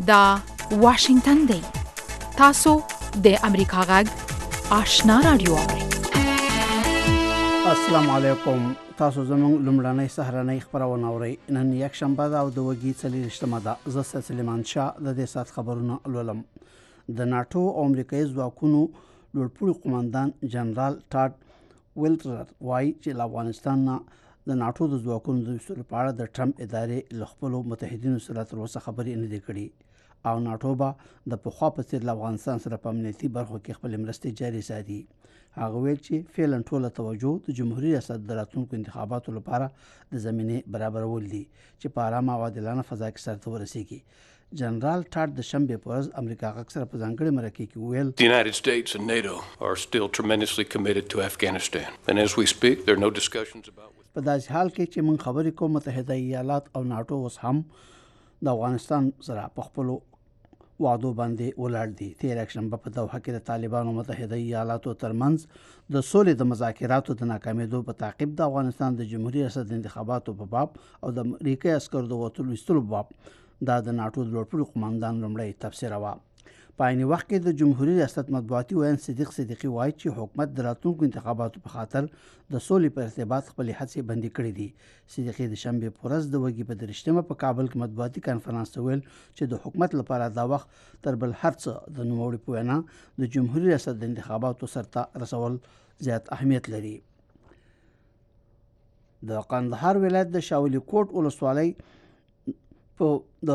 دا واشنگتن دی. تاسو د امریکا غږ آشنا رادیو اورئ. السلام علیکم. تاسو زموږ لومړنۍ سهارنۍ خبرونه اورئ. نن یک شنبه ده او د وږي 40مه ده. زه سلیمان شاه د دې سات خبرونه لولم. د ناتو او امریکایي ځواکونو لوړپوړي قومندان جنرال ټاډ ویلټر وایي چې له افغانستان نه د ناتو د ځواکونو د ویستلو په اړه د ټرمپ ادارې له خپلو متحدینو سره تر اوسه خبرې نه دي کړي او ناتو به د پخوا په څېر له افغانستان سره په امنیتي برخو کې خپلې مرستې جاري ساتي. هغه ویل چې فعلا ټوله توجه د جمهوریت ریاست د راتلونکو انتخاباتو لپاره د زمینې برابرول دي چې په ارامه او عادلانه فضا کې سرته ورسیږي. جنرال ټاډ د شنبې په ورځ امریکا غږ سره په ځانګړي مرکه کې ویل The United States and NATO are still tremendously committed to Afghanistan. And as we speak, there are no discussions about په داسې حال کې چې موږ خبرې کوو متحده ایالات او ناتو اوس هم د افغانستان سره په خپلو وعدو باندې ولاړ دي. تېره شنبه په دوحه کې د طالبانو متحده ایالاتو ترمنځ د سولې د مذاکراتو د ناکامېدو په تعقیب د افغانستان د جمهوریت ریاست د انتخاباتو په باب او د امریکایي عسکرو د وتلو ایستلو په باب دا د ناتو د لوړپوړي قومندان لومړی تبصره وه. په عین وخت کې د جمهوریت ریاست مطبوعاتي ویاند صدیق صدیقي وایي چې حکومت د راتلونکو انتخاباتو په خاطر د سولې په ارتباط خپلې هڅې بندي کړې دي. صدیقي د شنبې په ورځ د وږي په 30مه په کابل کې مطبوعاتي کنفرانس ته ویل چې د حکومت لپاره دا وخت تر بل هر څه د نوموړي په وینا د جمهوریت ریاست د انتخاباتو سرته رسول زیات اهمیت لري. د قندهار ولایت د شاولی کوټ ولسوالۍ په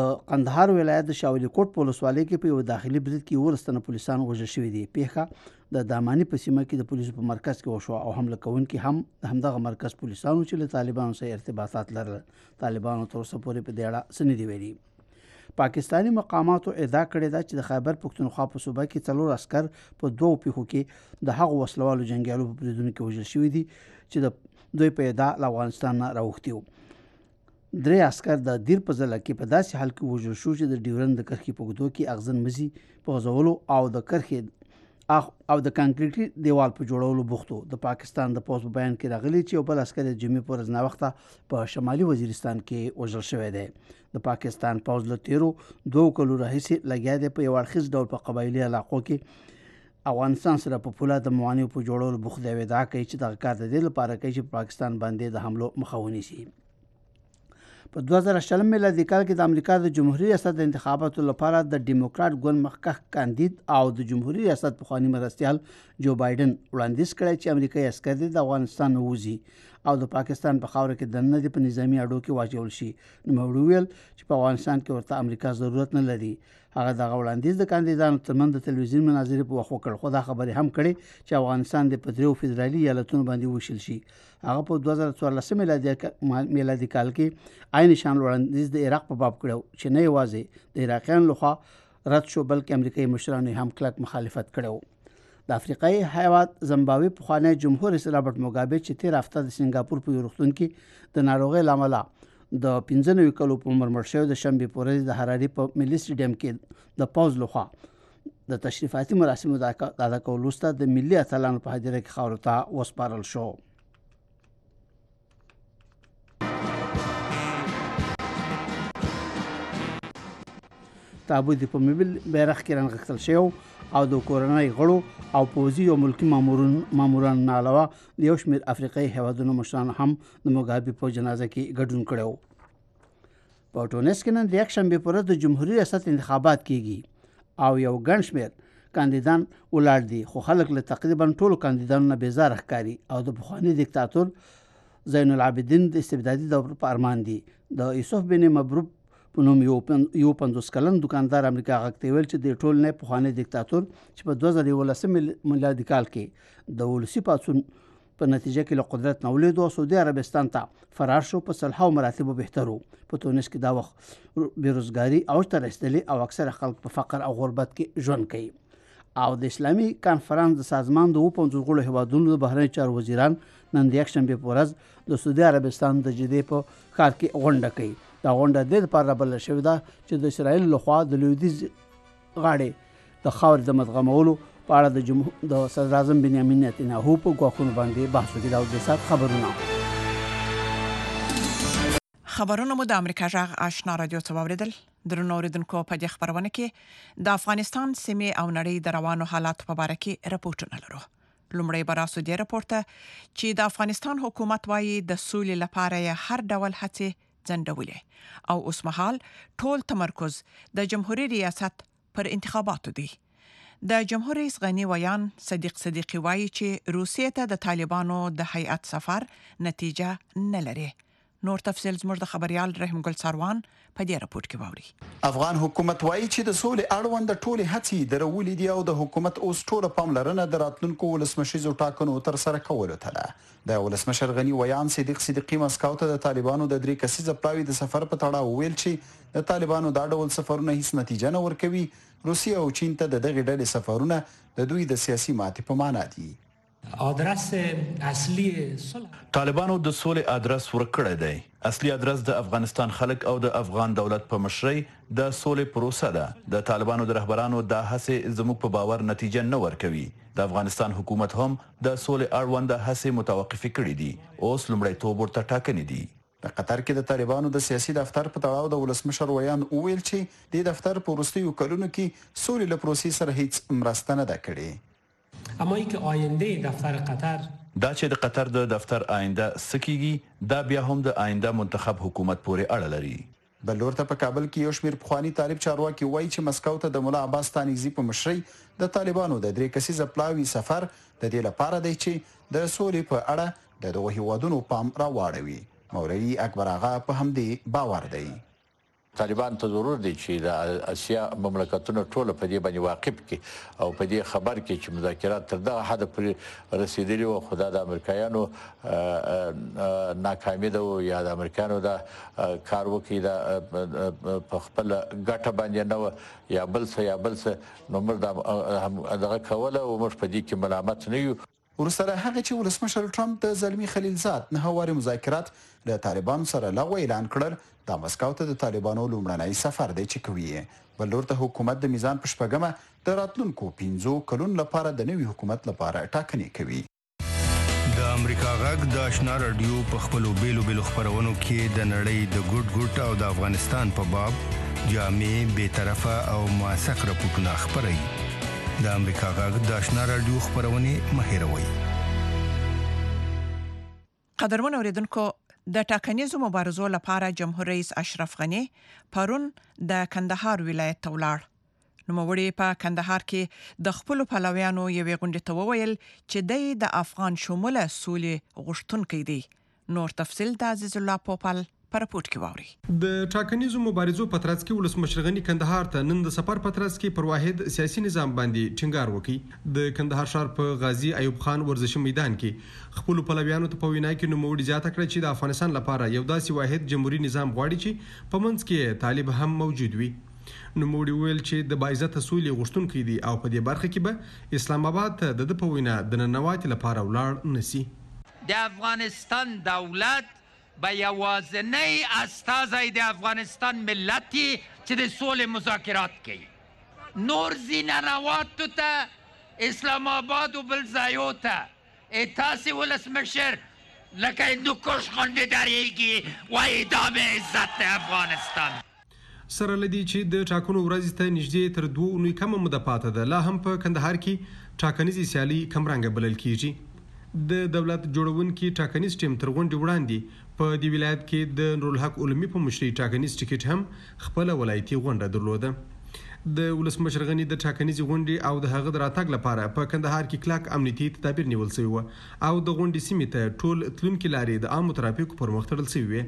ولسوالۍ کې په یو داخلي برید کې ورستنه پولیسان وژل شوي دي. پیښه د داماني په سیمه کې د پولیسو په مرکز کې وشوه او حمله کوونکي هم د همدغه مرکز پولیسانو چې له طالبانو سره ارتباطات لرل. طالبانو تر اوسه پورې په دې اړه څه نه دي ویلي. پاکستاني مقاماتو ادعا کړې ده چې د خیبر پښتونخوا په صوبه کې 4 عسکر په 2 پیښو کې د هغو وسلوالو جنګیالو په بریدونو کې وژل شوي دي چې د دوی په ادعا له افغانستان نه راوښتي وو. 3 عسکر د دیر په ځله کې په داسې حال کې وژل شو چې د ډیورند د کرښې په اوږدو کې اغزن مزي په غځولو او د کرښې او د کانکریټي دیوال په جوړولو بوخت و. د پاکستان د پوځ په بیان کې راغلی چې یو بل عسکر د جمعې په ورځ ناوخته په شمالي وزیرستان کې وژل شوی دی. د پاکستان پوځ له تیرو 2 کلو راهیسې لګیا دی په یو اړخیز ډول په قبایلي علاقو کې افغانستان سره په پولادو موانعو په جوړولو بوخت دی. ادعا کوي چې دغه کار د دې لپاره کوي چې پاکستان باندې د حملو مخه ونیسي. په 2000 میلادي کال کې د امریکا د جمهوریت ریاست د انتخاباتو لپاره د ډیموکرات ګوند مخکښ کاندید او د جمهوریت ریاست پخوانی مرستیال جو بایدن وړاندیز کړی چې امریکایي عسکر د افغانستان نه ووځي او د پاکستان په خاوره کې دننه په نظامی اډو کې واچول شي. نوموړي ویل چې په افغانستان کې ورته امریکا ضرورت نه لري. هغه دغه وړاندیز د کاندیدانو ترمنځ د تلویزیون مناظرې په وخت وکړ، خو دا خبرې هم کړې چې افغانستان د 3 فدرالي ایالتونو باندې وشل شي. هغه په 2014 میلادي کال کې عین شان وړاندیز د عراق په باب کړو چې نه یوازې د عراقیانو لخوا رد شو بلکې امریکایي مشرانو هم کلک مخالفت کړو. د افریقایي هیواد زمبابوې پخوانی جمهور رئیس رابرټ موګابې چې 13 هفته د سنگاپور په یو روغتون کې د ناروغۍ له امله د 95 کلو په عمر مړ شوی د شنبې په ورځ د حراري په ملي سټیډیم کې د پوځ لخوا د تشریفاتي مراسمو د ادا کولو وروسته د ملي اتلانو په هدیره کې خاورو ته وسپارل شو. تابوت په موبایل بیرغ کې رانغښتل شوی او د کورنۍ غړو او پوځي او ملکی ماموران نه علاوه د یو شمېر افریقایي هیوادونو مشران هم د موګابې په جنازه کې ګډون کړی. په ټونس کې نن د یک شنبې په ورځ د جمهوریت ریاست انتخابات کیږي او یو ګڼ شمېر کاندیدان ولاړ دي، خو خلک له تقریبا ټولو کاندیدانو نه بیزاره ښکاري او د پخواني دیکتاتور زین العابدین د استبدادي دور په ارمان دي. د یوسف بن مبروک په نوم یو 50 کلن دکاندار امریکا غږ ته ویل چې د ټول نه پخوانی دیکتاتور چې په 2011 میلادي کال کې د ولسی پاڅون په نتیجه کې له قدرت نه ولید او سعودي عربستان ته فرار شو. په صلحو مراتبو بهترو. په تونس کې دا وخت بیروزګاری او تر رسیدلی او اکثر خلک په فقر او غربت کې ژوند کوي. او د اسلامي کانفرنس د سازمان د 50 غړو هیوادونو د بهرنی چارو وزیران نن د یک شنبې په ورځ د سعودي عربستان د جدې په ښار کې غونډه کوي. دا غونډه د لپاره رابلل شوې ده چې د اسرائیل لخوا د لویدیځ غاړې د خاورې د مدغمولو په اړه د صدر اعظم بنیامین نتنیاهو په ګواښونو باندې بحث وکړي. دا د سات خبرونه. خبرونه مو د امریکا جغ آشنا رادیو څخه اوریدل. درنو اوریدونکو په دې خبرونه کې د افغانستان سیمې او نړۍ د روانو حالات په اړه کې راپورټونه لرو. لومړی براسو دې راپورته چې د افغانستان حکومت وايي د سولې لپاره هر ډول هڅې ځنډولې او اوس مهال ټول تمرکز د جمهوریت ریاست پر انتخاباتو دی. د جمهور رئیس غنی ویان صدیق صدیقی وايي چې روسیې ته د طالبانو د هیئت سفر نتیجه نه لري. نور تفصیل زموږ د خبريال رحیم ګل سروان په دې راپورټ کې واوري. افغان حکومت وایي چې د سولې اړوند ټولې هڅې درولې دي او د حکومت اوس ټوله پاملرنه د راتلونکو ولسمشریزو ټاکنو تر سره کولو ته ده. د ولسمشر غنی ویان صدیق صدیقی مسکو ته د طالبانو د 3 کسیزه پلاوي د سفر په تړاو ویل چې د طالبانو دا ډول سفرونه هیڅ نتیجه نه ورکوي. روسیه او چین ته دغه ډلې سفرونه د دوی د سیاسي ماتې په معنا دي. ادرس اصلي طالبانو د سولې ادرس ورکړی دی. اصلي ادرس د افغانستان خلک او د افغان دولت په مشرۍ د سولې پروسه ده. د طالبانو د رهبرانو د هڅې زموږ په باور نتیجه نه ورکوي. د افغانستان حکومت هم د سولې اړوند هڅې متوقف کړي دي. اوس لومړی توب ورته ټاکنې دي. په قطر کې د طالبانو د سیاسي دفتر په تړاو د ولسمشر ویان ویل چې د دفتر په وروستیو کلونو کې سولې له پروسې سره هیڅ مرسته نه ده کړې. اما اینکه آینده دفتر قطر دا چې د قطر د دفتر آینده سکیږي دا بیا هم د آینده منتخب حکومت پورې اړه لري. بل لور ته په کابل کې یو شمېر پخوانی طالب چارواکي وایي چې مسکو ته د مولا عباس تانیزي په مشرۍ د طالبانو د 3 کسیزه پلاوي سفر د دې لپاره دی چې د سولې په اړه د دغه هیوادونو پام راواړوي. مولوي اکبر آغا په همدې باور دی. طالبان ته ضرور دی چې د اسیا مملکتونو ټول په دې باندې واقف کی او په دې خبر کې چې مذاکرات تر دغه حد پورې رسیدلي او خدای د امریکایانو ناکامي ده یا د امریکایانو د کار وکړي د په خپل ګټه باندې نه یا بل څه نو موږ دغه کوله او موږ په دې کې ملامت نه یو. ورسره هغه چې ولسمشر ټرمپ د زلمی خلیلزاد نه هواري مذاکرات له طالبانو سره لغوه اعلان کړل. د مسکو ته د طالبانو لومړنی سفر دی چې کوي. بل لور ته حکومت د میزان په شپږمه د راتلونکو 15 کلونو لپاره د نوي حکومت لپاره ټاکنې کوي. د امریکا غږ د آشنا رادیو په خپلو بیلو خبرونو کې د نړۍ د ګډ او د افغانستان په باب جامع بی‌طرفه او موثق راپورټونه خپروي. د امریکا غږ د آشنا رادیو خبرونه مهیروي. قدرمن اوریدونکو د ټاکنیزو مبارزو لپاره جمهور رئیس اشرف غنی پرون د کندهار ولایت ته ولاړ. نوموړي په کندهار کې د خپل پلویانو یوې غونډې ته وویل چې د افغان شموله سولې غوښتونکي دي. نور تفصیل د عزیز الله پوپل پر راپورټ کې واوري. د ټاکنیزو مبارزو په ترڅ کې ولسمشر غنی کندهار ته نن د سفر په ترڅ کې پر واحد سیاسي نظام باندې ټینګار وکړي. د کندهار ښار په غازی ایوب خان ورزشي میدان کې خپل پلویانو ته په وینا کې نوموړي زیاته کړه چې د افغانستان لپاره یو داسې واحد جمهوریت نظام غواړي چې په منځ کې طالب هم موجود وي. نوموړي ویل چې د باعزته سولې غوښتونکي دي او په دې برخه کې به اسلام آباد ته د په وینا د ننواتي لپاره ولاړ نسی. د افغانستان دولت به یوازنی استازی د افغانستان ملتی چې د سولې مذاکرات کوي. نور زیننوات ته اسلام آباد و بل ځایو ته تاسې ولسمشر لکه هندوکش غوندې درېږي وایي دا به عزت د افغانستان. سره لدی چې د ټاکنو ورځ ته نږدې تر 2 اونۍ کمه موده پاته ده. لا هم په کندهار کې ټاکنیزې سیالي کمرنګه بلل کیږي. د دولت جوړونکي ټاکنیز ټیم تر غونډې وړاندې په دې ولایت کې د نورالحق علمي په مشرۍ ټاکنیز ټیکټ هم خپل ولایتي غونډه درلوده. د ولسمشر غنی د ټاکنیز غونډې او د هغه د راتګ لپاره په کندهار کې کلاک امنیتي تدابیر نیول شوی و او د غونډې سیمې ته ټول تلونکي لارې د عامو ترافیکو پر مخ تړل شوی وي.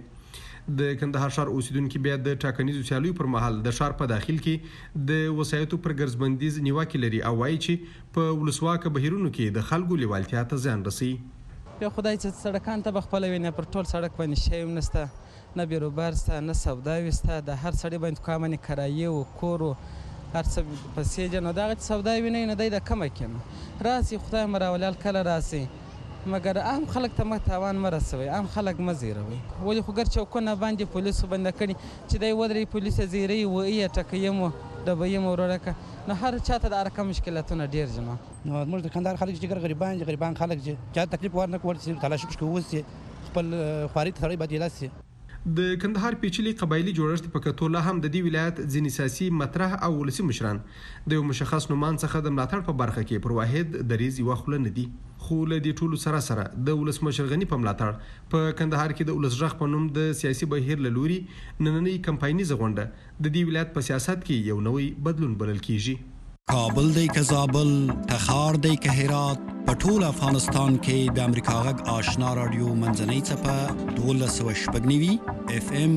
د کندهار ښار اوسیدونکو بیا د ټاکنیزو سیالیو پر مهال د ښار په داخل کې د وسایتو پر ګرځبندیز نیوکه لري او وایي چې په ولسواکه بهیرونو کې د خلکو لیوالتیا ته ځان رسي. بیا خدای چې سړکان ته بخپل ویني پر ټول سړک باندې شی ونسته نه بیروبار سته نه سودا وسته د هر سړی باندې کومه کرایه او کور هر څه پسې جن دغه سودا ویني نه د کمه کمه راسي خدای مراولال کله راسي مګر عام خلک ته متوان مرسوي عام خلک مزیروي ولې خو ګر چوکونه باندې پولیسو بند کړي چې دای ودري پولیس زیری و یې ټکیم د بیم ورکه نه هر چاته د ارقام مشکلاتونه ډیر جنا نو موږ د کندهار خلک چې غریبان خلک چې تکلیف ورنه کول چې تلاش وکړي خپل خواري ته بدیل شي. د کندهار پیچلي قبایلی جوړښت په کتو لا هم د دې ولایت ځینې سیاسي مطرح او ولسي مشران د یو مشخص نومان څخه د ملاتړ په برخه کې پر واحد دریځ یوه خوله نه دي. خو له دې ټولو سره د ولسمشر غني په ملاتړ په کندهار کې د ولس غږ په نوم د سیاسي بهیر له لوري نننۍ کمپاینیزه غونډه د دې ولایت په سیاست کې یو نوی بدلون بلل کیږي. کابل دی که زابل، تخار دی که هرات، په ټول افغانستان کې د امریکا غږ آشنا رادیو منځنۍ څپه 12.9 FM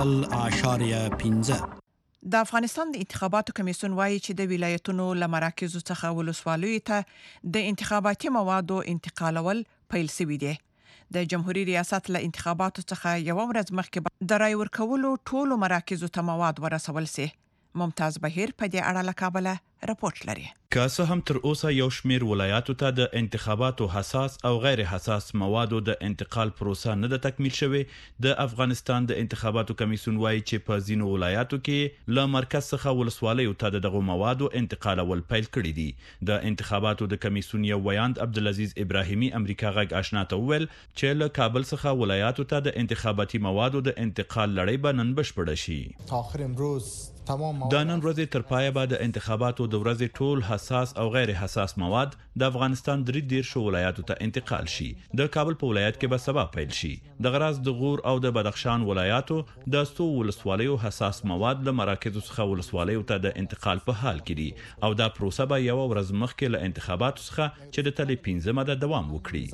100.15. د افغانستان د انتخاباتو کمیسیون وایي چې د ولایتونو له مراکزو څخه ولسوالیو ته د انتخاباتي موادو انتقالول پیل شوي دي. د جمهوریت ریاست له انتخاباتو څخه یو ورځ مخکې د رای ورکولو ټولو مراکزو ته مواد ورسول شي. ممتاز بهیر په دې اړه له کابل راپورټ لري. که څه هم تر اوسه یو شمیر ولایاتو ته د انتخاباتو حساس او غیر حساس موادو د انتقال پروسه نه ده تکمیل شوې، د افغانستان د انتخاباتو کمیسیون وایي چې په ځینو ولایاتو کې له مرکز څخه ولسوالیو ته دغه موادو انتقالول پیل کړي دي. د انتخاباتو د کمیسیون یو ویاند عبدالعزیز ابراهیمي امریکا غږ آشنا ته وویل چې له کابل څخه ولایاتو ته د انتخاباتي موادو د انتقال لړۍ به نن بشپړه شي. آخر امروز د نن ورځې تر پایه به د انتخاباتو د ورځې ټول حساس او غیر حساس مواد د افغانستان 13 ولایاتو ته انتقال شي. د کابل په ولایت کې به سبا پیل شي. د غراز، د غور او د بدخشان ولایاتو د 100 ولسوالیو حساس مواد له مراکزو څخه ولسوالیو ته د انتقال په حال کې دي او دا پروسه به یو ورځ مخکې له انتخاباتو څخه چې د تلې 15 د دوام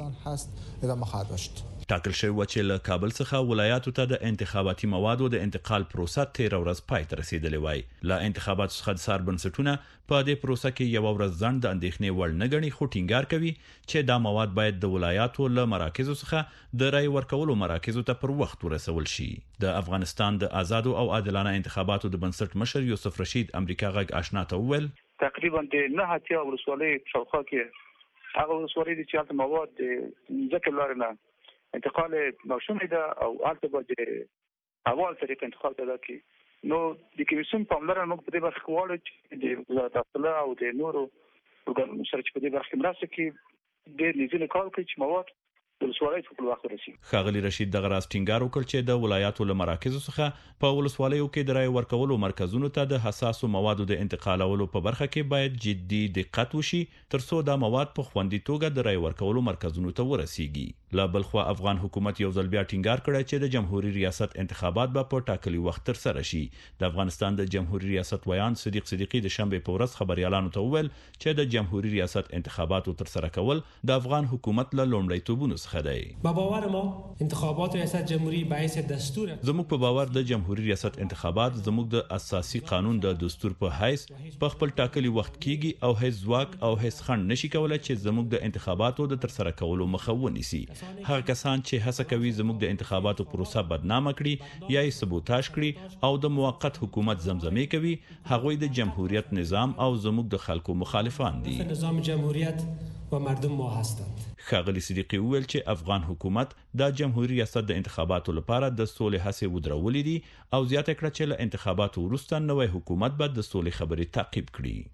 وکړي. ټاکل شوی و چې له کابل څخه ولایاتو ته د انتخاباتي موادو د انتقال پروسه 13 ورځ پای ته رسیدلې وای. له انتخاباتو څخه د سار بنسټونه په دې پروسه کې یو ورځ ځنډ د اندېښنې وړ نه ګڼي، خو ټینګار کوي چې دا مواد باید د ولایاتو له مراکزو څخه د رای ورکولو مراکزو ته پر وخت ورسول شي. د افغانستان د آزادو او عادلانه انتخاباتو د بنسټ مشر یوسف رشید امریکا غږ آشنا ته وویل تقریبا د نه هاتیا ولسوالۍ شاوخوا کې هغه ولسوالۍ چې هلته مواد د ځکه لارې نه انتقال ماشومه ده او البته باید اول طریقه انتقال ده کی نو د کمیسیون پاملرنه موږ په دې برخه کې وړو چې د وزارت داخله او د نورو ورګانونو سره چې په دې برخه کې مرسته کوي د نږدې کار کوي چې مواد ولسوالۍ په وخت ورسي. ښاغلي رشید دغه راز ټینګار وکړ چې د ولایاتو له مراکزو څخه په ولسوالیو کې د رای ورکولو مرکزونو ته د حساسو موادو د انتقالولو په برخه کې باید جدي دقت وشي ترڅو دا مواد په خوندي توګه د رای ورکولو مرکزونو ته ورسیږي. لا بلخوا افغان حکومت یو ځل بیا ټینګار کړی چې د جمهوریت ریاست انتخابات به په ټاکلي وخت تر سره شي. د افغانستان د جمهوریت ریاست ویاند صدیق صدیقی د شنبه په ورځ خبريالانو ته وویل چې د جمهوریت ریاست انتخاباتو تر سره کول د افغان حکومت له لومړیتوبونو څخه دی. باور ما انتخابات ریاست جمهوری باعث دستور زموږ په باور د جمهوریت ریاست انتخابات زموږ د اساسي قانون د دستور په حیث په خپل ټاکلي وخت کېږي او هیڅ ځواک او هیڅ خنډ نشي کولای چې زموږ د انتخاباتو د تر سره کولو مخه ونیسي. هغه کسان چې هڅه کوي زموږ د انتخاباتو پروسه بدنامه کړي یا یې سبوتاژ کړي او د موقت حکومت زمزمې کوي، هغوی د جمهوریت نظام او زموږ د خلکو مخالفان دي. نظام جمهوریت و مردم ما هستند. ښاغلي صدیقی وویل چې افغان حکومت د جمهوریت ریاست د انتخاباتو لپاره د سولې هڅې ودرولې دي او زیاته کړه چې له انتخاباتو وروسته نوی حکومت به د سولې خبرې تعقیب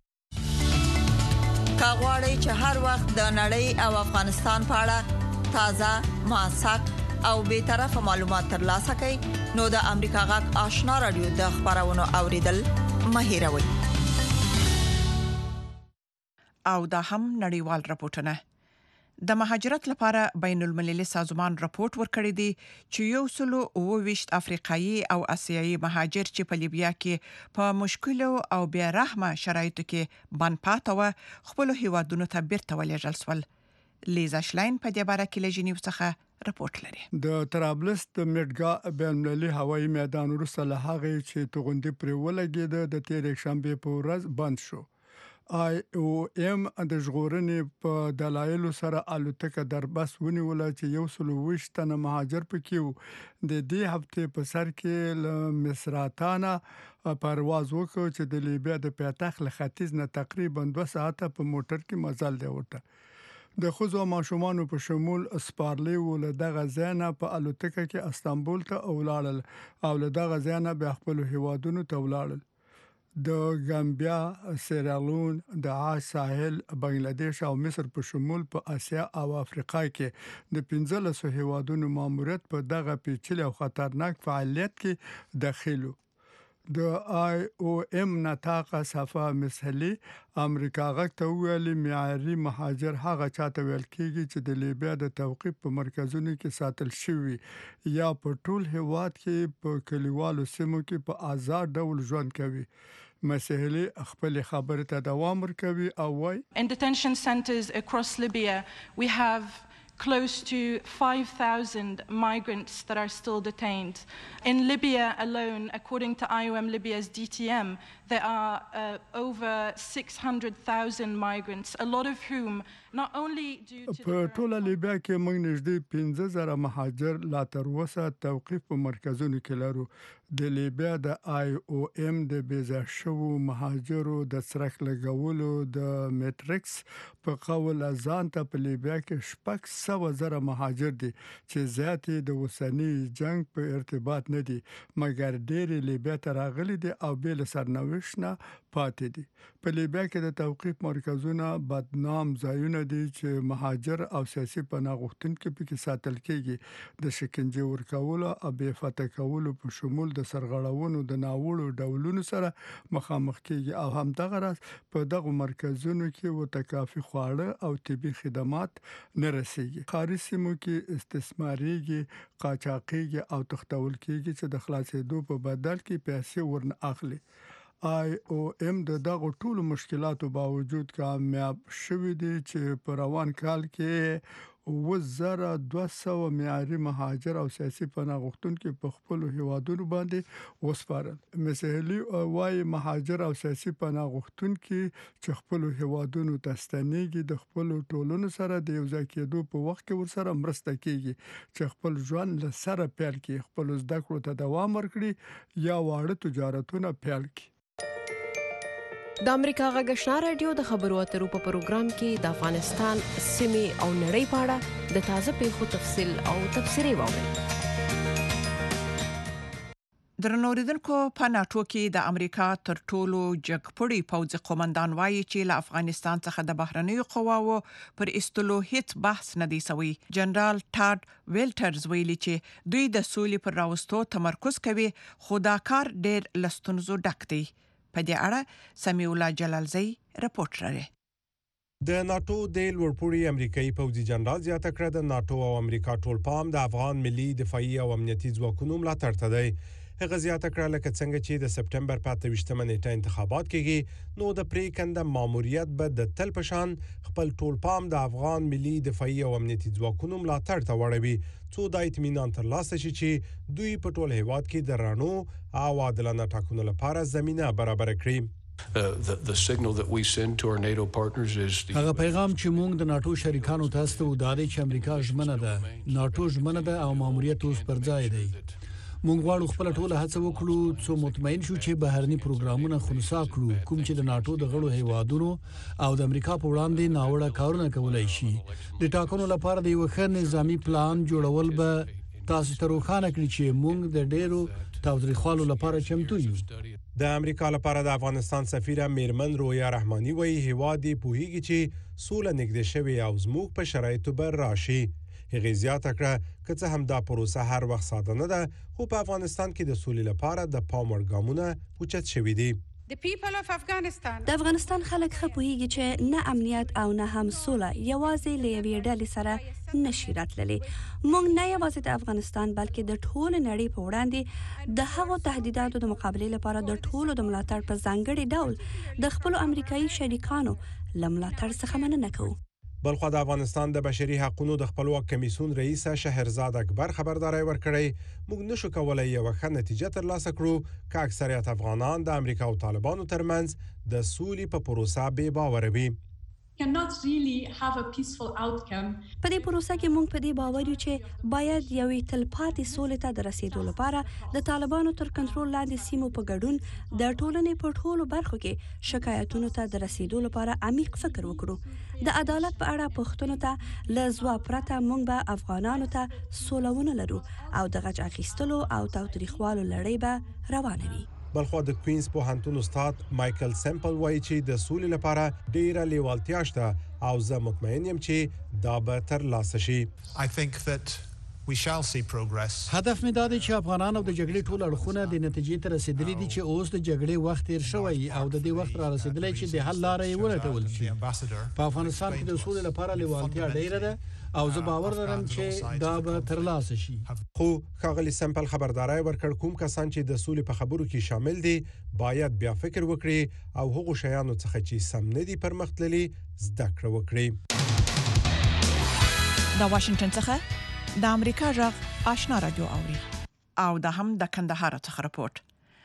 کړي. کاغوري چې هر وخت د نړۍ او افغانستان په اړه تازه، موثق او به طرفه معلومات ترلاسه کړئ نو د امریکا غږ آشنا رادیو د خبرونو اوریدل مه هیروئ. او دا هم نړیوال راپورټونه. د مهاجرت لپاره بین المللي سازمان راپورټ ورکړی دی چې 129 افریقایي او آسیایي مهاجر چې په لیبیا کې په مشکلو او بې رحمه شرایطو کې بند پاتې و خپل هیوادونو ته بیرته ولېږل شول. لیزا شلاین په دې باره کې له ژنیو څخه راپورټ لري. د طرابلس د میډګا بین المللي هوایي میدان وروسته له هغه چې توغندي پر ولګید د تېرې شنبه په ورځ بند شو. IOM د ژغورنې په دلایلو سره الوتکه دربس ونیول چې 120 تنه مهاجر پکې وو. د دې هفته په سر کې له مصراتانا پرواز وکړ چې د لیبیا د پایتخت له ختیځ نه تقریبا 2 ساعته په موټر کې مزل دی ورته. د خوځو ماشومان په شمول سپارلی ول دغه ځای په الوتکه کې استانبول ته ولاړل او له دغه ځای به خپل هیوادونو ته ولاړل. د ګامبیا، سیرالون، د عاج ساحل، بنگلاديش او مصر په شمول په آسیا او افریقا کې د 15 هیوادونو ماموریت په دغه پیچلي او خطرناک فعالیت کې داخلو. د IOM نطاقه صفه مسحلي امریکا غږ ته ویلي معیاري مهاجر هغه چاته ویل کېږي چې د لیبیا د توقيف په مرکزونو کې ساتل شوی یا په ټول هیواد کې په کلیوالو سیمو کې په آزاد ډول ژوند کوي. مسحلي خپل خبره ته دوام ورکوي او وايي In detention centers across Libya we have close to 5,000 migrants that are still detained. In Libya alone, according to IOM Libya's DTM, there are over 600,000 migrants, a lot of whom not only due to په ټوله لیبیا کې موږ نږدې 15,000 مهاجر لا تر اوسه توقيف په مرکزونو کې لرو. د لیبیا د IOM د بیزا شوو مهاجرو د څرخ لګولو د میټریکس په قول ځان ته په لیبیا کې 600,000 مهاجر دي چې زیاتې د وسنی جنگ په ارتباط نه دي مګر ډېر لیبیا ته راغلي دي او بل سرنوشت نه پاتې دي. په لیبیا کې د توقيف مرکزونه بدنام ځایونه دي چې مهاجر او سیاسي پناه غوښتونکو پکې ساتل کېږي. د شکنجه ورکولو او بې فتح کولو په شمول د سرغړونو د ناوړو ډولونو سره مخامخ کېږي او همدغه راز په دغه مرکزونو کې وتکافي خواړه او طبي خدمات نه رسیږي. خارجي سیمو کې استثماريږي، قاچاقيږي او تختول کېږي چې د خلاصېدو په بدل کې پیسې ورن اخلي. IOM د دغه ټولو مشکلاتو باوجود کامیاب شوی دی چې په روان کال کې 1200 معیاري مهاجر او سیاسي پناه غوښتونکو په خپل هیوادونو باندې وسپارل. مسحلي وايي مهاجر او سیاسي پناه غوښتونکو چې خپل هیوادونو ته ستنېږي د خپل ټولنو سره د یو ځای کېدو په وخت کې ورسره مرسته کوي چې خپل ژوند له سره پیل کړي، خپل زده کړو ته دوام ورکړي یا واړه تجارتونه پیل کړي. د امریکا غږ آشنا رادیو د خبرو اترو په پروګرام کې د افغانستان سیمې او نړۍ په اړه د تازه پیښو تفصیل او تبصرې واورئ. درنوریدونکو په ناتو کې د امریکا تر ټولو جګپړی پوځي قومندان وایي چې له افغانستان څخه د بهرنیو قواو پر استلو هیڅ بحث نه دی شوی. جنرال ټاد ویلټرز ویلي چې دوی د سولې پر راوستو تمرکز کوي خو دا کار ډېر لستونزو ډک دی. په دې اړه سمیع الله جلالزی رپورټ لري. د ناتو د لوړپوړي امریکایي پوځي جنرال زیاته کړه د ناتو او امریکا ټول پام د افغان ملي دفاعي او امنیتي ځواکونو ملاتړ ته دی. هغه زیاته کړه لکه څنګه چې د سپټمبر په 28 نیټه انتخابات کېږي نو د پریکنده ماموریت به د تل پشان خپل ټول پام د افغان ملي دفاعي او امنیتي ځواکونو ملاتړ ته وړوي څو د اطمینان ترلاسه شي چې دوی په ټول هیواد کې د رانو او عادلانه ټاکنو لپاره زمينه برابر کړي. The signal that we send to our NATO partners is هغه پیغام چې موږ د ناتو شریکانو ته ستو د دې چې امریکا ژمنه ده ناتو ژمنه ده او ماموریت اوس پر ځای دی. موږ غواړو خپل ټول هڅه وکړو څو مطمئن شو چې بهرني پروګرامونه خنثی کړو کوم چې د ناتو د غړو هیوادونو او د امریکا په وړاندې ناوړه کارونه کولای شي. د ټاکنو لپاره د یو ښه نظامی پلان جوړول به تاسو ته روښانه کړي چې موږ د ډیرو تاوتریخوالو لپاره چمتو یو. د امریکا لپاره د افغانستان سفیر میرمن رویا رحماني وایي هیواد پوهیږي چې سوله نږدې شوی او زموږ په شرایطو بر راشي. هغه زیاته کړه چې څه هم دا پروسه هر وخت ساده نه ده خو په افغانستان کې د سولې لپاره د پام وړ ګامونه اوچت شوي دي. د افغانستان خلک ښه پوهیږي چې نه امنیت او نه هم سوله یوازې له یوې ډلې سره نشي راتللی. موږ نه یوازې د افغانستان بلکې د ټول نړۍ په وړاندې د هغو تهدیداتو د مقابلې لپاره د ټولو د ملاتړ په ځانګړي ډول د خپل امریکایي شریکانو له ملاتړ څخه مننه کوو. بلخو د افغانستان د بشري حقوقو د خپلواک کمیسیون رئیس شهرزاد اکبر خبرداري ورکړی موږ نشو کولای یو ښه نتیجه ترلاسه کړو چې اکثریت افغانان د امریکا او طالبانو ترمنځ د سولې په پروسه بې باور وي. cannot really have a peaceful outcome. په دې پروسه کې موږ په دې باور یو چې باید یوې تلپاتې سولې ته د رسیدو لپاره د طالبانو تر کنټرول لاندې سیمو په ګډون د ټولنې په ټولو برخو کې شکایتونو ته د رسیدو لپاره عمیق فکر وکړو. د عدالت په اړه پوښتنو ته له ځواب پرته موږ به افغانانو ته سولهونه لرو او د غچ اخیستلو او تاوتریخوالو لړۍ به روانه وي. بلخو د کوینز پوهنتون استاد مايكل سیمپل وایي چې د سولې لپاره ډیره لیوالتیا شته او زه مطمئن یم چې دا به تر لاسه شي. I think that we shall see progress. هدف می دادی چې افغانان او د جګړې ټول اړخونه د نتیجې ته رسیدلي دي چې اوس د جګړې وخت تیر شوی او د دې وخت را رسیدلی چې د حل لارې ولټول شي. په افغانستان کې د سولې لپاره لیوالتیا ډیره ده او زه باور لرم چې دا به تر لاسه شي. خو ښاغلي سیمپل خبرداري ورکړ کوم کسان چې د سولې په خبرو کې شامل دي باید بیا فکر وکړي او هغه شیانو څخه چې سم نه دي پرمختللي زده کړه وکړي. د واشنگټن څخه د امریکا جغ آشنا رادیو اوري او د هم د کندهار څخه رپورت.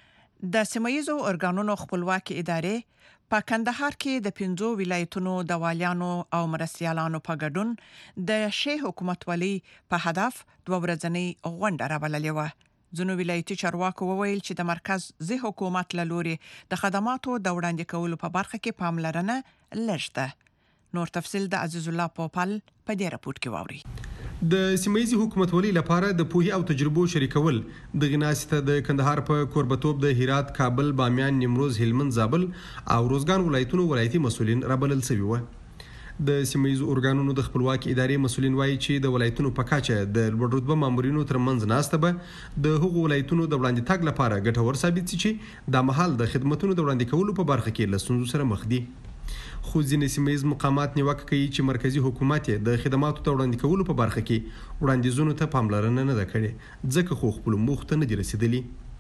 د سیمایزو ارګانونو خپلواکي ادارې په کندهار کې د 15 ولایتونو د والیانو او مرستیالانو په ګډون د شی حکومت والی په هدف 2 ورځنۍ غونډه راوللې و. ځینو ولایتي چارواکو وویل چې د مرکز زی حکومت له لوري د خدماتو د وړاندې کولو په برخه کې پاملرنه لږ ده. نور تفصیل د عزیز الله پوپل په دې راپورټ کې واوري. د سیمایي حکومتولۍ لپاره د پوهې او تجربو شریکول د غناسته د کندهار په کوربتوب د هرات، کابل، بامیان، نیمروز، هلمند، زابل او روزګان ولایتونو ولایتي مسولین رابلل شوي و. د سیمایي ارګانونو د خپلواکي ادارې مسولین وایي چې د ولایتونو په کچه د لوړ رتبه مامورینو ترمنځ ناسته به د هغو ولایتونو د وړاندې تګ لپاره ګټور ثابت شي چې د مهال د خدماتو د وړاندې کولو په برخه کې له ستونزو سره مخ دي. خو ځینې سیمایي مقامات نیوکه کوي چې مرکزی حکومت د خدماتو ته وړاندې کولو په برخه کې وړاندیزونو ته پاملرنه نه ده کړې ځکه خو خپل موخ ته نه دي رسیدلي.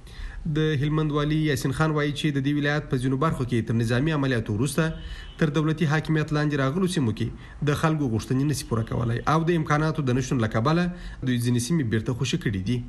د هلمند والی یاسین خان وایي چې د دې ولایت په ځینو برخو کې تر نظامی عملیاتو وروسته تر دولتي حاکمیت لاندې راغلو سیمو کې د خلکو غوښتنې نشي پوره کولای او د امکاناتو د نشټون له کبله دوی ځینې سیمې بیرته خوشي کړي دي.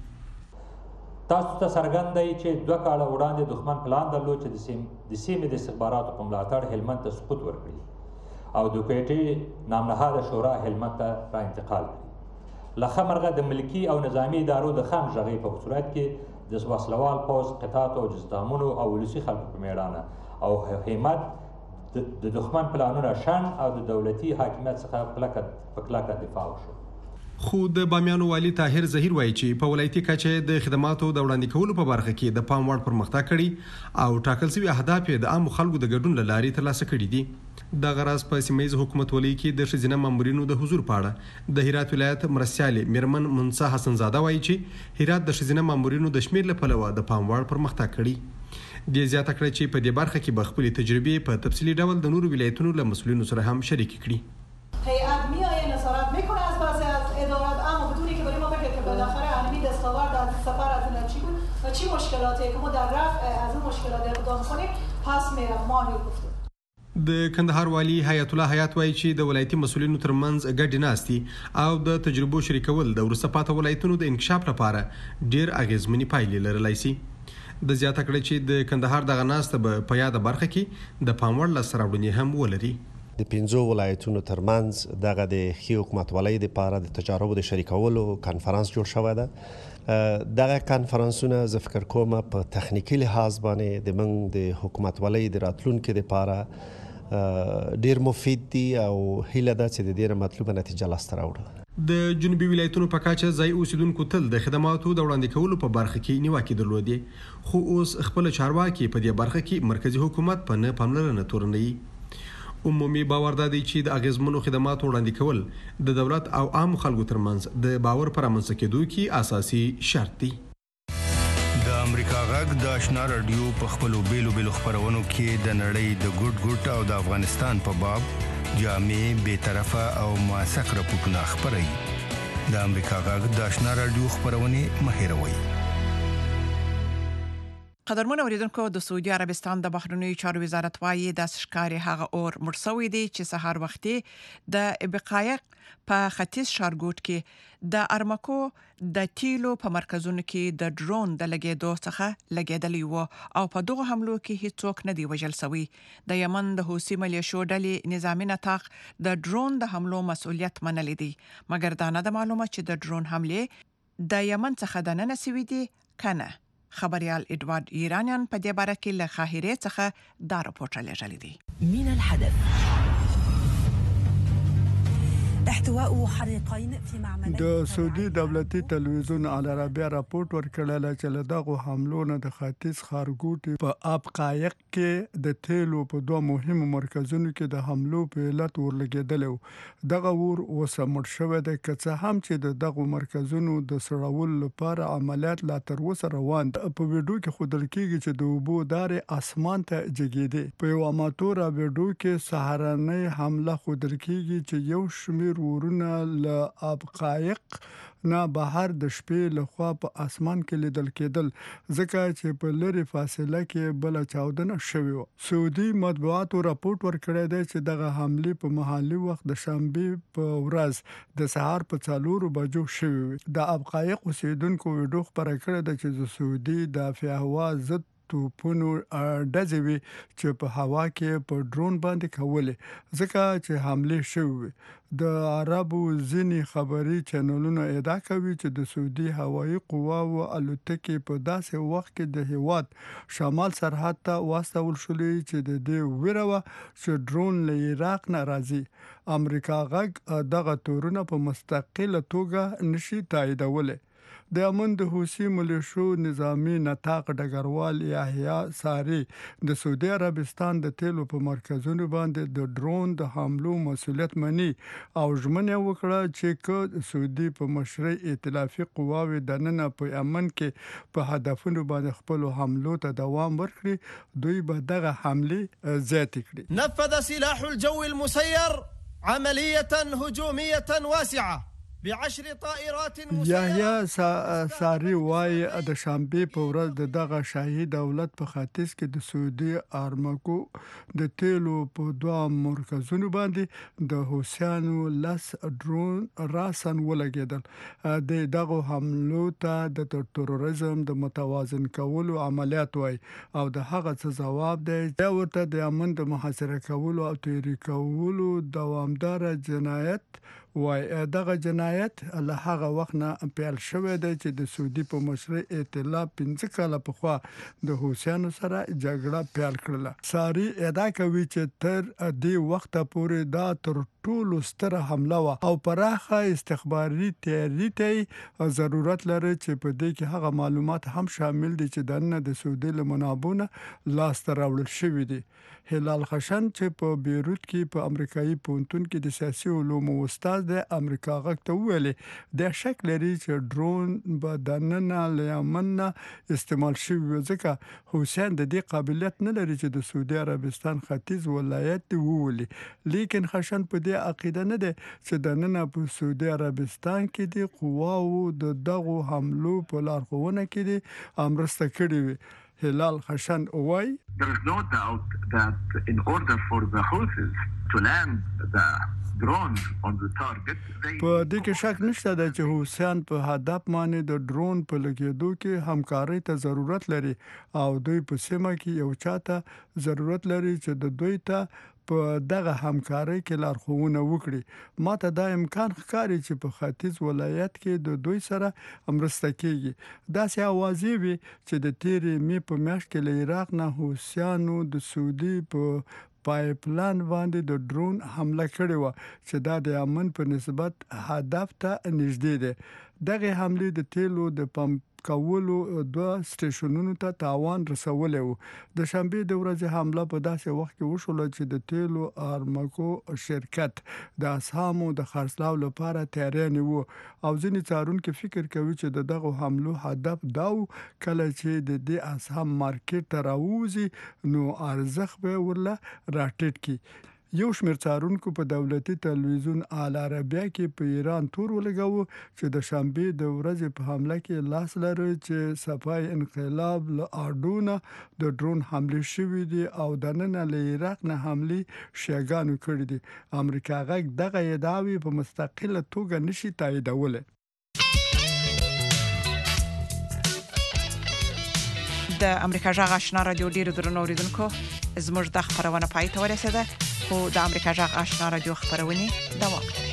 تاسو ته څرګند دی چې 2 کاله وړاندې دښمن پلان درلود چې د سیمې د استخباراتو په ملاتړ هلمند ته سقوط ورکړي او د کوټې نامنهاده شورا هلمند ته را انتقال کړي. له ښه مرغه د ملکي او نظامي ادارو د خام غږۍ په صورت کې د وسلوال پوځ قطعاتو او جزدامونو او ولسي خلکو په میړانه او همت د دښمن پلانونه شن او د دولتي حاکمیت څخه په کلکه دفاع وشو. خو د بامیانو والی طاهر ظهیر وایي چې په ولایتي کچه د خدماتو د وړاندې کولو په برخه کې د پام وړ پرمختګ کړي او ټاکل شوی اهداف د عام خلکو د ګډون له لارې ترلاسه کړي دي. د غراس په سیمایي حکومتولۍ کې د ښځینه مامورینو د حضور په اړه د هرات ولایت مرستیالې میرمن منصا حسن زاده وایي چې هرات د ښځینه مامورینو د شمیر له پلوه د پام وړ پرمختګ کړي. د زیاته کړه چې په دې برخه کې به خپل تجربې په تفصیلي ډول د نورو ولایتونو له مسؤلینو سره هم شریک کړي. هیئت میآید نظارت میکنه از پس از ادارات اما بدونی که برای ما بگه که بالاخره علمی دستاورد از سفر از این چی بود و چی مشکلاتی که ما در رفع از اون مشکلات اقدام کنیم پس میرم مانی گفته. د کندهار والی حیات الله حیات وایي چې د ولایتي مسؤلینو ترمنځ ګډې ناستې او د تجربو شریکول د وروسته پاتې ولایتونو د انکشاف لپاره ډیر اغیزمنې پایلې لرلی شي. د زیاته کړه چې د کندهار دغه ناسته به په یاده برخه کې د پام وړ لاسته راوړنې هم ولري. د 15 ولایتونو ترمنځ دغه د ښې حکومتولۍ لپاره د تجاربو د شریکولو کانفرنس جوړ شوی ده. دغه کانفرنسونه زه فکر کوم په تخنیکی لحاظ باندې د موږ د حکومتولۍ د راتلونکي لپاره ډیر مفید دي او هیله ده چې د دې مطلوبه نتیجه لاسته راوړي. د جنوبي ولایتونو په کچه ځای اوسیدونکو تل د خدماتو د وړاندې کولو په برخه کې نیوکې درلودې خو اوس خپل چارواکي په دې برخه کې مرکزی حکومت په نه پاملرنه تورنوي. عمومي باور دی چې د اغیزمنو خدماتو وړاندې کول د دولت او عام خلکو ترمنځ د باور پر رامنځته کېدو کې اساسي شرط دی. د امریکا غږ د آشنا رادیو په خپلو بیلو خپرونو کې د نړۍ د ګډ او د افغانستان په باب جامع، بی‌طرفه او موثق راپورټونه خپروي. د امریکا غږ د آشنا رادیو خپرونې مه هېروئ. قدرمن اوریدونکو، د سعودي عربستان د بهرنیو چارو وزارت وايي د ښکاری هغه اور مرسوي دي چې سحر وختي د ابقایق په ختیځ ښارګوټ کې د ارمکو د تیلو په مرکزونو کې د ډرون د لګیدو څخه لګیدلی و او په دغه حملو کې هیڅوک نه دی وژل شوی. د یمن د حوثي ملیشو ډلې نظامی نطاق د ډرون د حملو مسؤلیت منلی دی، مګر دا نه د معلومه چې د ډرون حمله د یمن څخه د نن سوي دي کنه. خبريال ادوارد ایرانیان په دې باره کې له قاهره څخه دا راپورټ لېږلی دی. من الحدث احتواء حريقين في معملين. د سعودي دولتي تلویزیون العربیه راپورټ ورکړل چې له دغه حملو نه د ختیځ ښارګوټي په آب قایق کې د تیلو په دوه مهمو مرکزونو کې د حملو په علت ورلګېدل و. دغه ور وسمړ شوی دی که څه هم چې د دغه مرکزونو د سړولو لپاره عملیات لا تر اوسه روان دي. په ویډیو کې ښودل کېږي چې د اوبو دارې اسمان ته جګېدې. په یو اماتور ویډیو کې سهارنۍ حمله ښودل کېږي چې یو شمېر ورونه له آب قایق نه بهر د شپې لخوا په اسمان کې لیدل کېدل ځکه چې په لري فاصله کې بل چاودنه شوې و. سعودي مطبوعاتو راپورټ ورکړی دی چې دغه حمله په محلي وخت د شنبه په ورځ د سهار په 4 بجو شوې. د آب قایق اوسیدونکو ویډیو خبره کړې ده چې د سعودي دفاع هوا ضد توپونو ډزې وي چې په هوا کې په ډرون باندې کولې ځکه چې حمله شوې. د عربو ځینې خبري چینلونو ادعا کوي چې د سعودي هوایي قواو الوتکې په داسې وخت کې د هیواد شمال سرحد ته واستول شولې چې د دې ویره وه چې ډرون له عراق نه راځي. امریکا غږ دغه تورونه په مستقله توګه نشي تاییدولی. د یمن د حوثي ملیشو نظامی نطاق ډګروال یحیی ساری د سعودي عربستان د تیلو په مرکزونو باندې د ډرون د حملو مسؤلیت مني او ژمنه وکړه چې که سعودي په مشرۍ ائتلافي قواوې د نن په یمن کې په هدفونو باندې خپل حملو ته دوام ورکړي دوی به دغه حمله زیاتې کړي. نفذ سلاح الجو المسير عملية هجومية واسعة یحیی ساری وایي د شنبه په ورځ د دغه شاهي دولت په ختیځ کې د سعودي ارمکو د تیلو په دوه مرکزونو باندې د حوثیانو لس ډرون راسن ولګېدل. د دغه حملو ته د تروریزم د متوازن کولو عملیات وایي او د هغه څه ځواب دی چې ورته د امن د محاصره کولو او تحریک کولو دوامدار جنایت وای. دغه جنایت له هغه وخت نه پیل شوی دی چې د سعودي په مشرۍ ائتلاف 15 کاله پخوا د حوثیانو سره جګړه پیل کړله. ساری ادعا کوي چې تر دې وخته پورې دا تر ټولو ستره حمله وه او پراخه استخباري تیاری ته ضرورت لري چې په دې کې هغه معلومات هم شامل دي چې دنه د سعودي له منابعو لاس ته راوړل شوي دي. هلال خشن چې په بیروت کې په امریکایي پوهنتون کې د سیاسي علومو استاد د امریکا غږ ته ویلي د شک لري چې ډرون به د نن له یمن استعمال شوی ځکه حسین د دې قابلیت نه لري چې د سعودي عربستان ختیځ ولایت وولي. لیکن خشن په دې عقیده نه ده چې د نن په سعودي عربستان کې د قواو د دغه حملو په لارښوونه کې د امرسته کړې وي. هلال خشن وای There is no doubt that in order for the Houthis to land the drones on the target په دې کې شک نشته چې حوثیان په هدف باندې د ډرون په لګېدو کې همکاري ته ضرورت لري او دوی په سیمه کې یو چاته ضرورت لري چې د دوی ته په دغه همکاري کې لارښوونه وکړي. ماته دا امکان ښکاري چې په ختیځ ولایت کې د دوی سره مرسته کیږي. داسې اوازې وي چې د تیرې می په میاشت کې له عراق نه حوثیانو د سعودي په پایپلاین باندې د ډرون حمله کړې و چې دا د یمن په نسبت هدف ته نږدې ده. دغه حمله د تیلو د پمپ کولو دوه سټیشنونو ته تاوان رسولی و. د شنبه د ورځې حمله په داسې وخت کې وشوله چې د تیلو ارمکو شرکت د اسهامو د خرڅلاو لپاره تیاری نیو او ځینې څارونکي فکر کوي چې دغه حملو هدف دا و کله چې د دې اسهام مارکیټ ته راوځي نو ارزښت به ورله راټیټ کی. یو شمېر څارونکو په دولتي تلویزیون العربیه کې په ایران تور ولګاوه چې د شنبه د ورځې په حمله کې لاس لري چې صفای انقلاب له اردونه د ډرون حمله شوې دي او د نن له عراق نه حمله شیګانو کړې دي. امریکا غږ دغه ادعاوې په مستقله توګه نشي تاییدولی. د امریکا جغ آشنا رادیو ډیرو درنو اوریدونکو زموږ د خبرونه پای ته ورسېده خو د امریکا جغ آشنا رادیو خبرونه دوام لري.